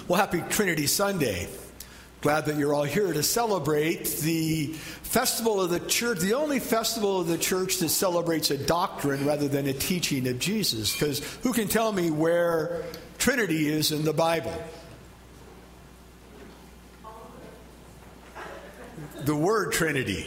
Well, happy Trinity Sunday. Glad that you're all here to celebrate the festival of the church, the only festival of the church that celebrates a doctrine rather than a teaching of Jesus. Because who can tell me where Trinity is in the Bible? The word Trinity.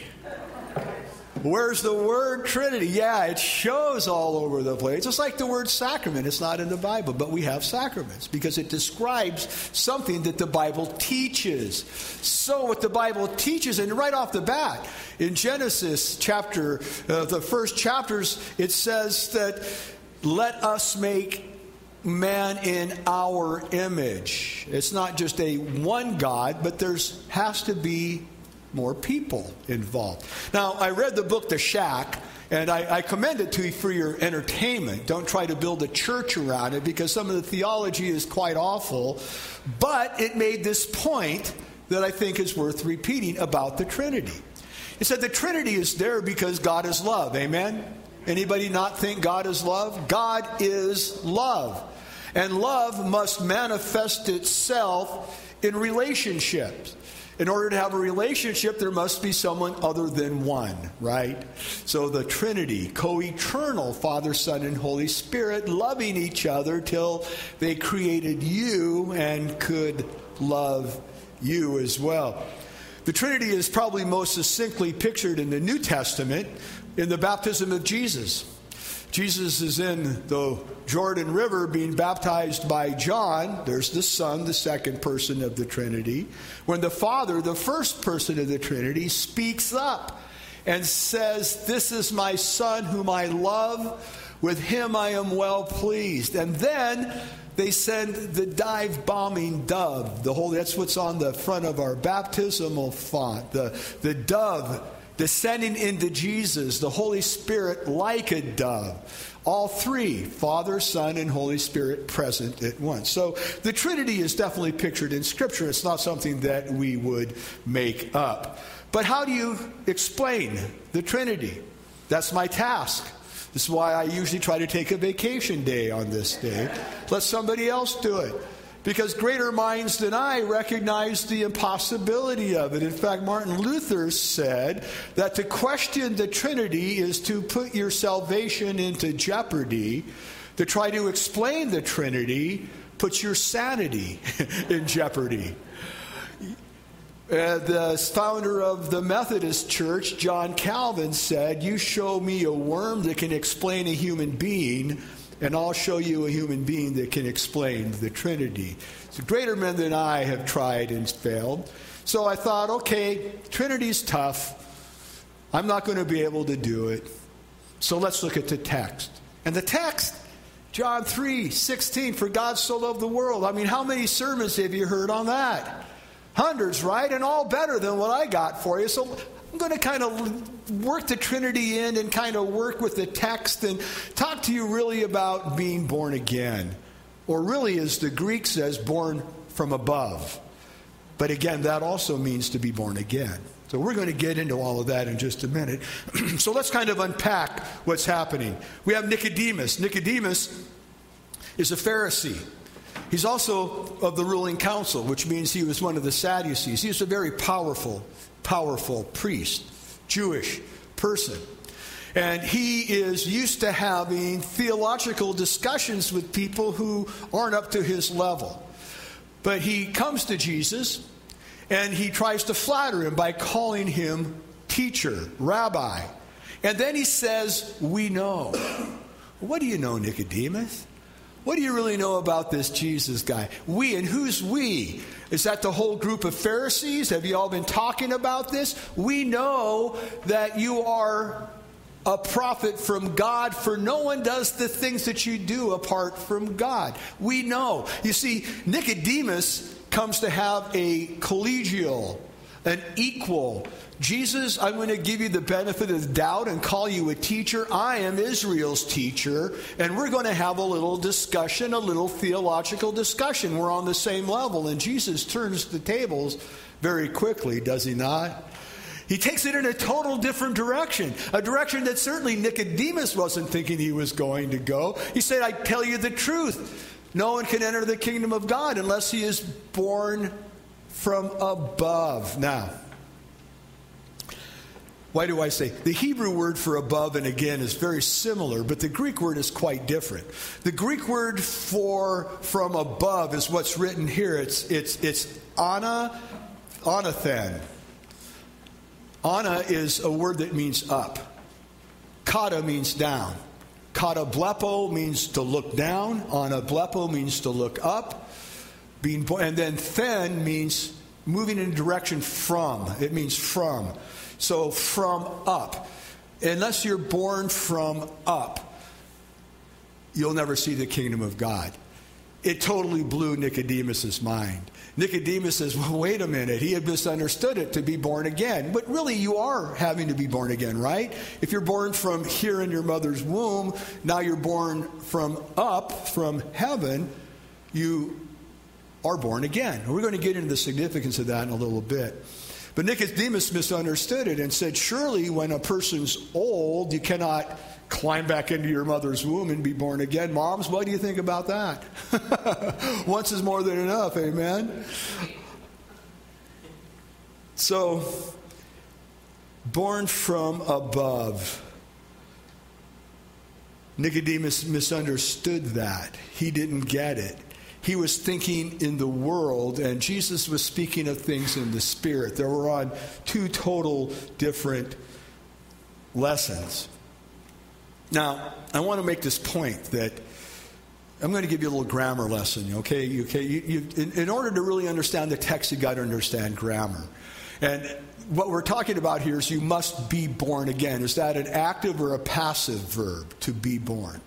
Where's the word Trinity? Yeah, it shows all over the place. It's like the word sacrament. It's not in the Bible, but we have sacraments because it describes something that the Bible teaches. So what the Bible teaches, and right off the bat, in Genesis chapter, the first chapters, it says that let us make man in our image. It's not just a one God, but has to be more people involved. Now, I read the book The Shack, and I commend it to you for your entertainment. Don't try to build a church around it because some of the theology is quite awful. But it made this point that I think is worth repeating about the Trinity. It said the Trinity is there because God is love. Amen? Anybody not think God is love? God is love. And love must manifest itself in relationships. In order to have a relationship, there must be someone other than one, right? So the Trinity, co-eternal, Father, Son, and Holy Spirit, loving each other till they created you and could love you as well. The Trinity is probably most succinctly pictured in the New Testament in the baptism of Jesus. Jesus is in the Jordan River being baptized by John. There's the Son, the second person of the Trinity. When the Father, the first person of the Trinity, speaks up and says, "This is my Son whom I love. With him I am well pleased." And then they send the dive-bombing dove. That's what's on the front of our baptismal font. The dove descending into Jesus, the Holy Spirit like a dove. All three, Father, Son, and Holy Spirit present at once. So the Trinity is definitely pictured in Scripture. It's not something that we would make up. But how do you explain the Trinity? That's my task. This is why I usually try to take a vacation day on this day. Let somebody else do it. Because greater minds than I recognize the impossibility of it. In fact, Martin Luther said that to question the Trinity is to put your salvation into jeopardy. To try to explain the Trinity puts your sanity in jeopardy. The founder of the Methodist Church, John Calvin, said, "You show me a worm that can explain a human being, and I'll show you a human being that can explain the Trinity." So greater men than I have tried and failed. So I thought, okay, Trinity's tough. I'm not going to be able to do it. So let's look at the text. And the text, John 3:16, for God so loved the world. I mean, how many sermons have you heard on that? Hundreds, right? And all better than what I got for you. So I'm going to kind of work the Trinity in and kind of work with the text and talk to you really about being born again. Or really, as the Greek says, born from above. But again, that also means to be born again. So we're going to get into all of that in just a minute. So let's kind of unpack what's happening. We have Nicodemus. Nicodemus is a Pharisee. He's also of the ruling council, which means he was one of the Sadducees. He was a very powerful priest, Jewish person. And he is used to having theological discussions with people who aren't up to his level. But he comes to Jesus, and he tries to flatter him by calling him teacher, rabbi. And then he says, "We know." What do you know, Nicodemus? What do you really know about this Jesus guy? We, and who's we? Is that the whole group of Pharisees? Have you all been talking about this? We know that you are a prophet from God, for no one does the things that you do apart from God. We know. You see, Nicodemus comes to have a collegial, an equal. Jesus, I'm going to give you the benefit of the doubt and call you a teacher. I am Israel's teacher, and we're going to have a little discussion, a little theological discussion. We're on the same level, and Jesus turns the tables very quickly, does he not? He takes it in a total different direction, a direction that certainly Nicodemus wasn't thinking he was going to go. He said, "I tell you the truth. No one can enter the kingdom of God unless he is born from above. Now, why do I say? The Hebrew word for above and again is very similar, but the Greek word is quite different. The Greek word for from above is what's written here. It's anathen. Ana is a word that means up. Kata means down. Kata blepo means to look down. Ana blepo means to look up. And then then means moving in a direction from. It means from. So from up. Unless you're born from up, you'll never see the kingdom of God. It totally blew Nicodemus's mind. Nicodemus says, well, wait a minute. He had misunderstood it to be born again. But really, you are having to be born again, right? If you're born from here in your mother's womb, now you're born from up, from heaven, you are born again. And we're going to get into the significance of that in a little bit. But Nicodemus misunderstood it and said, surely when a person's old, you cannot climb back into your mother's womb and be born again. Moms, what do you think about that? Once is more than enough, amen? So, born from above. Nicodemus misunderstood that. He didn't get it. He was thinking in the world, and Jesus was speaking of things in the spirit. They were on two total different lessons. Now, I want to make this point that I'm going to give you a little grammar lesson, okay? In order to really understand the text, you've got to understand grammar. And what we're talking about here is you must be born again. Is that an active or a passive verb, to be born?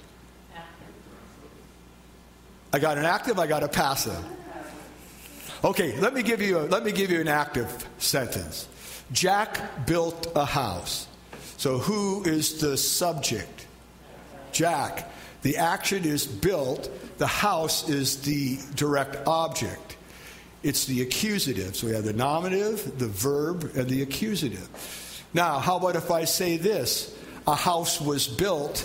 I got an active, I got a passive. Okay, let me give you an active sentence. Jack built a house. So who is the subject? Jack. The action is built. The house is the direct object. It's the accusative. So we have the nominative, the verb, and the accusative. Now, how about if I say this? A house was built.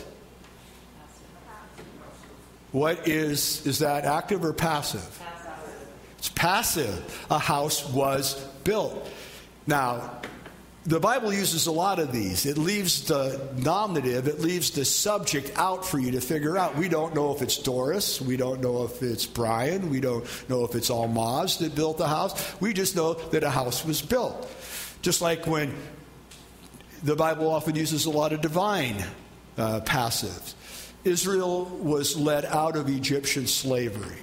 What is that active or passive? It's passive. A house was built. Now, the Bible uses a lot of these. It leaves the nominative, it leaves the subject out for you to figure out. We don't know if it's Doris. We don't know if it's Brian. We don't know if it's Almaz that built the house. We just know that a house was built. Just like when the Bible often uses a lot of divine passives. Israel was led out of Egyptian slavery.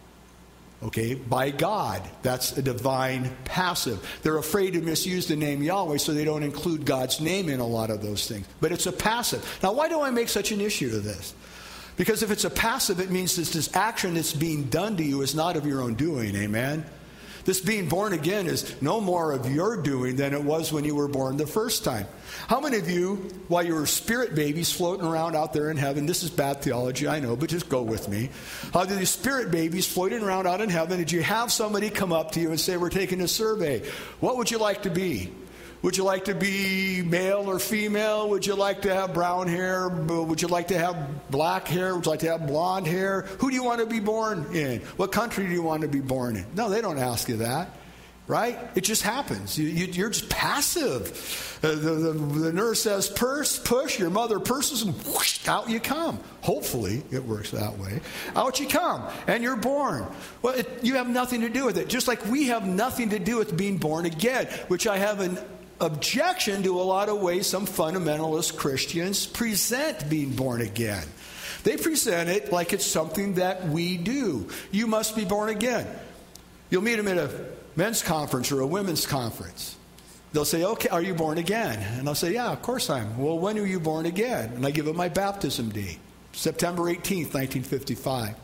Okay, by God. That's a divine passive. They're afraid to misuse the name Yahweh, so they don't include God's name in a lot of those things. But it's a passive. Now, why do I make such an issue of this? Because if it's a passive, it means that this action that's being done to you is not of your own doing. Amen? This being born again is no more of your doing than it was when you were born the first time. How many of you, while you were spirit babies floating around out there in heaven, this is bad theology, I know, but just go with me. How did these spirit babies floating around out in heaven, did you have somebody come up to you and say, we're taking a survey. What would you like to be? Would you like to be male or female? Would you like to have brown hair? Would you like to have black hair? Would you like to have blonde hair? Who do you want to be born in? What country do you want to be born in? No, they don't ask you that, right? It just happens. You're just passive. The nurse says, push, your mother pushes, and whoosh, out you come. Hopefully, it works that way. Out you come, and you're born. Well, you have nothing to do with it. Just like we have nothing to do with being born again, which I have an objection to a lot of ways some fundamentalist Christians present being born again. They present it like it's something that we do. You must be born again. You'll meet them at a men's conference or a women's conference. They'll say, okay, are you born again? And I'll say, yeah, of course I am. Well, when were you born again? And I give them my baptism date, September 18th, 1955.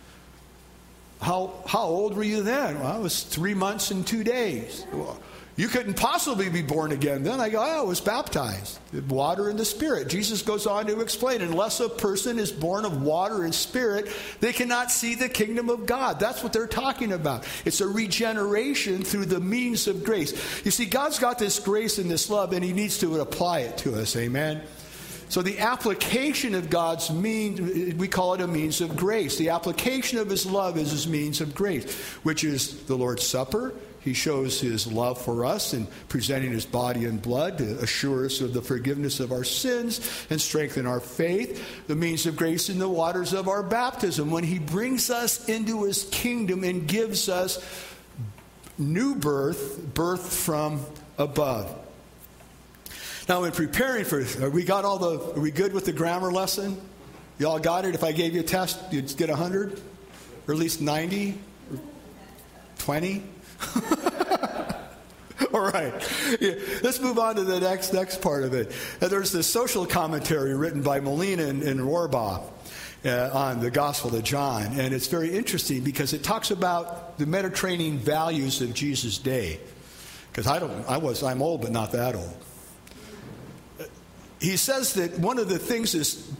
How old were you then? Well, I was 3 months and 2 days. Well, you couldn't possibly be born again. Then I go, I was baptized. Water and the Spirit. Jesus goes on to explain, unless a person is born of water and Spirit, they cannot see the kingdom of God. That's what they're talking about. It's a regeneration through the means of grace. You see, God's got this grace and this love, and He needs to apply it to us. Amen? So the application of God's means, we call it a means of grace. The application of his love is his means of grace, which is the Lord's Supper. He shows his love for us in presenting his body and blood to assure us of the forgiveness of our sins and strengthen our faith. The means of grace in the waters of our baptism, when he brings us into his kingdom and gives us new birth from above. Now, in preparing for, are we good with the grammar lesson? You all got it? If I gave you a test, you'd get 100? Or at least 90? Or 20? All right. Yeah. Let's move on to the next part of it. There's this social commentary written by Molina and Rohrbaugh on the Gospel of John. And it's very interesting because it talks about the Mediterranean values of Jesus' day. Because I'm old, but not that old. He says that one of the things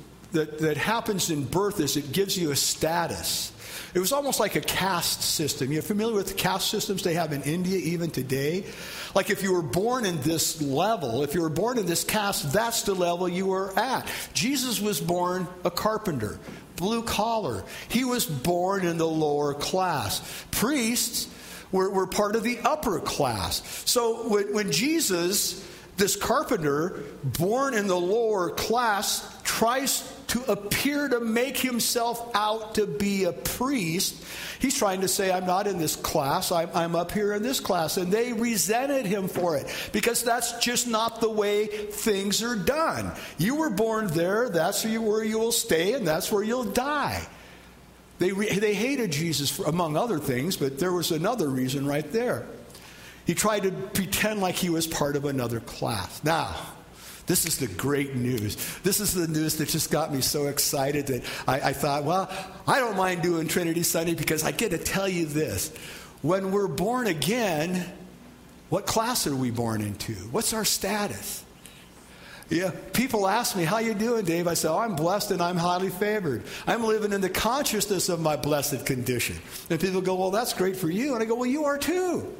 that happens in birth is it gives you a status. It was almost like a caste system. You're familiar with the caste systems they have in India even today? Like if you were born in this level, if you were born in this caste, that's the level you were at. Jesus was born a carpenter, blue collar. He was born in the lower class. Priests were part of the upper class. So when Jesus, this carpenter, born in the lower class, tries to appear to make himself out to be a priest, he's trying to say, I'm not in this class, I'm up here in this class. And they resented him for it, because that's just not the way things are done. You were born there, that's where you will stay, and that's where you'll die. They hated Jesus, among other things, but there was another reason right there. He tried to pretend like he was part of another class. Now, this is the great news. This is the news that just got me so excited that I thought, well, I don't mind doing Trinity Sunday because I get to tell you this. When we're born again, what class are we born into? What's our status? Yeah, people ask me, how you doing, Dave? I say, I'm blessed and I'm highly favored. I'm living in the consciousness of my blessed condition. And people go, well, that's great for you. And I go, well, you are too.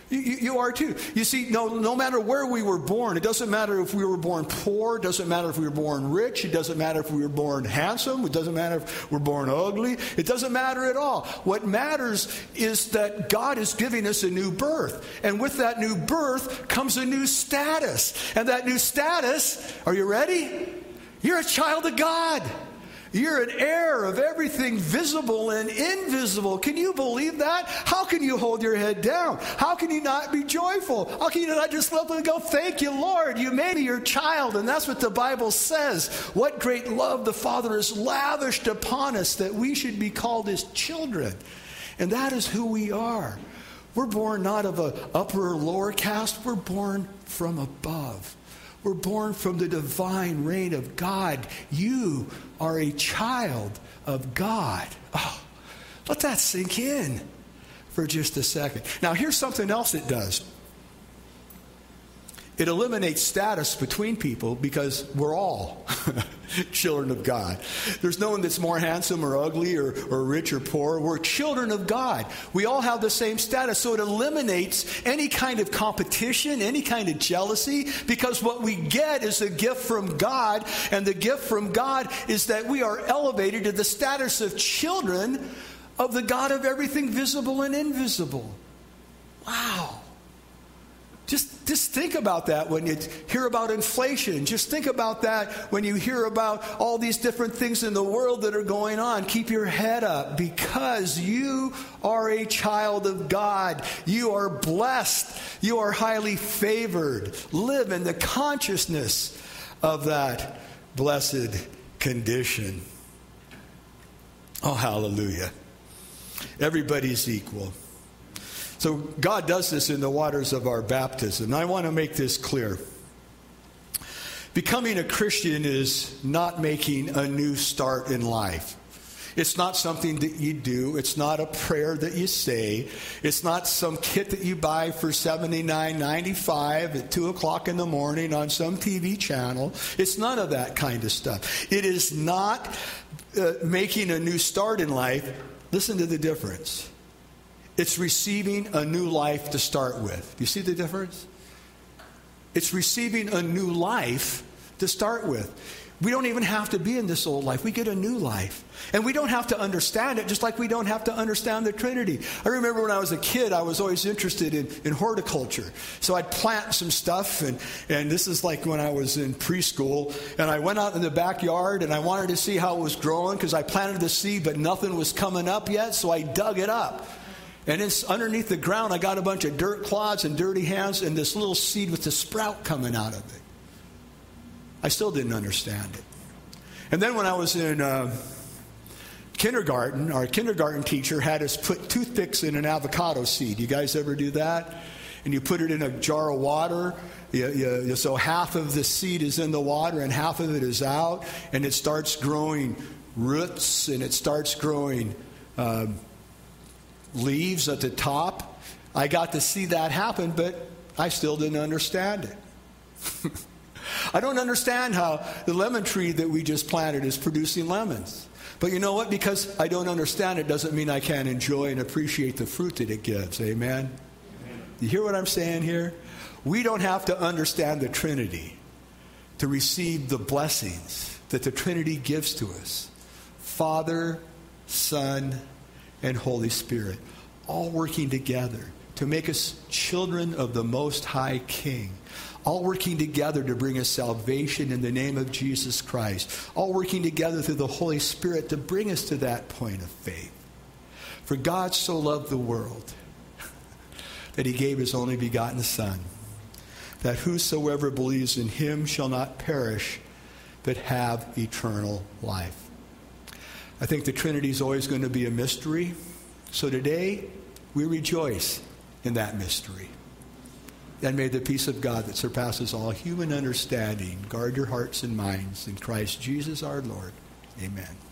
You are too. You see, no matter where we were born, it doesn't matter if we were born poor, it doesn't matter if we were born rich, it doesn't matter if we were born handsome, it doesn't matter if we're born ugly, it doesn't matter at all. What matters is that God is giving us a new birth. And with that new birth comes a new status. And that new status, are you ready? You're a child of God. You're an heir of everything visible and invisible. Can you believe that? How can you hold your head down? How can you not be joyful? How can you not just look and go, thank you, Lord, you made me your child? And that's what the Bible says. What great love the Father has lavished upon us that we should be called his children. And that is who we are. We're born not of an upper or lower caste. We're born from above. We're born from the divine reign of God. You are a child of God. Oh, let that sink in for just a second. Now, here's something else it does. It eliminates status between people because we're all children of God. There's no one that's more handsome or ugly or rich or poor. We're children of God. We all have the same status. So it eliminates any kind of competition, any kind of jealousy, because what we get is a gift from God. And the gift from God is that we are elevated to the status of children of the God of everything visible and invisible. Wow. Just think about that when you hear about inflation. Just think about that when you hear about all these different things in the world that are going on. Keep your head up because you are a child of God. You are blessed. You are highly favored. Live in the consciousness of that blessed condition. Oh, hallelujah. Everybody's equal. So God does this in the waters of our baptism. And I want to make this clear. Becoming a Christian is not making a new start in life. It's not something that you do. It's not a prayer that you say. It's not some kit that you buy for $79.95 at 2 o'clock in the morning on some TV channel. It's none of that kind of stuff. It is not making a new start in life. Listen to the difference. It's receiving a new life to start with. Do you see the difference? It's receiving a new life to start with. We don't even have to be in this old life. We get a new life. And we don't have to understand it, just like we don't have to understand the Trinity. I remember when I was a kid, I was always interested in horticulture. So I'd plant some stuff, and this is like when I was in preschool, and I went out in the backyard, and I wanted to see how it was growing, because I planted the seed, but nothing was coming up yet, so I dug it up. And it's underneath the ground, I got a bunch of dirt clods and dirty hands, and this little seed with the sprout coming out of it. I still didn't understand it. And then when I was in kindergarten, our kindergarten teacher had us put toothpicks in an avocado seed. You guys ever do that? And you put it in a jar of water. So half of the seed is in the water and half of it is out. And it starts growing roots and it starts growing leaves at the top. I got to see that happen, but I still didn't understand it. I don't understand how the lemon tree that we just planted is producing lemons. But you know what? Because I don't understand it doesn't mean I can't enjoy and appreciate the fruit that it gives. Amen? You hear what I'm saying here? We don't have to understand the Trinity to receive the blessings that the Trinity gives to us. Father, Son, and Holy Spirit, all working together to make us children of the Most High King. All working together to bring us salvation in the name of Jesus Christ. All working together through the Holy Spirit to bring us to that point of faith. For God so loved the world that he gave his only begotten Son, that whosoever believes in him shall not perish, but have eternal life. I think the Trinity is always going to be a mystery. So today, we rejoice in that mystery. And may the peace of God that surpasses all human understanding guard your hearts and minds in Christ Jesus our Lord. Amen.